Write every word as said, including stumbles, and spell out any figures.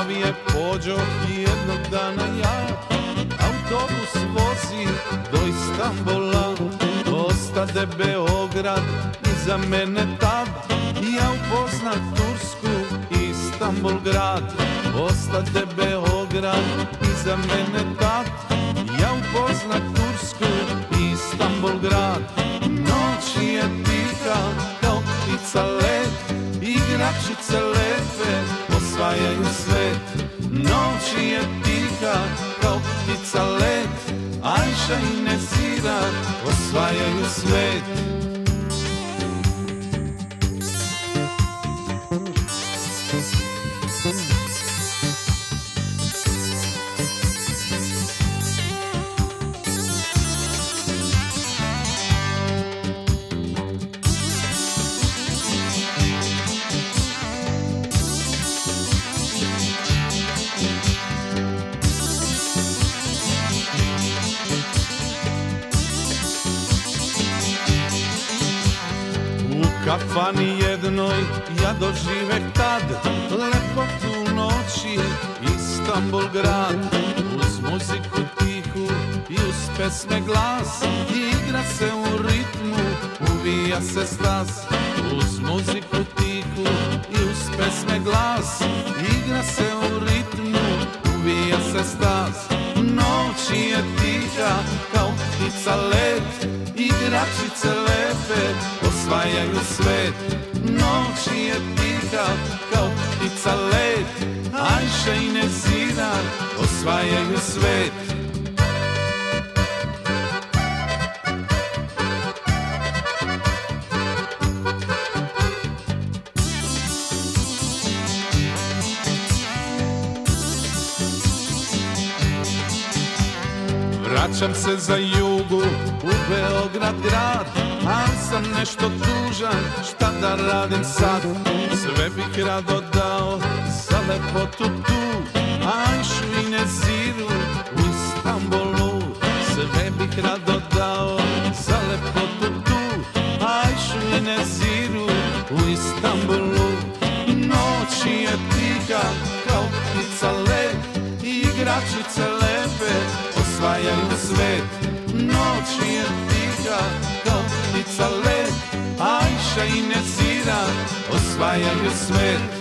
glavi pođoh jednog dana ja, autobus vozi do Istanbula, ostade Beograd iza mene tad, ja upoznat Tursku, Istanbul grad, ostade Beograd iza mene tad, ja upoznat Tursku, Istanbul grad. Noć je tiha kao ptica let, igračice lepe osvajaju svet. Noć je tiha kao ptica let, Ajša i Nezira osvajaju svet. U kafani jednoj ja doživeh tad lepotu noći, Istanbul grad. Uz muziku tihu i uz pesme glas, igra se u ritmu, uvija se stas. Uz muziku tihu i uz pesme glas, igra se u ritmu, uvija se stas. Noć je tiha kao ptica let, igračice lepe osvajaju svet. Noć je tiha kao ptica let, Ajša i Nezira osvajaju svet. Vraćam se za jugu u Beograd grad, al sam nešto tužan, šta da radim sad? Sve bih rado dao za lepotu tu, Ajšu i Neziru u Istanbulu. Sve bih rado dao za lepotu tu, Ajšu i Neziru u Istanbulu. Noć je tiha kao ptica let, igračice lepe osvajaju svet. Noć je tiha kao ptica let, Ajša i Nezira osvajaju svet.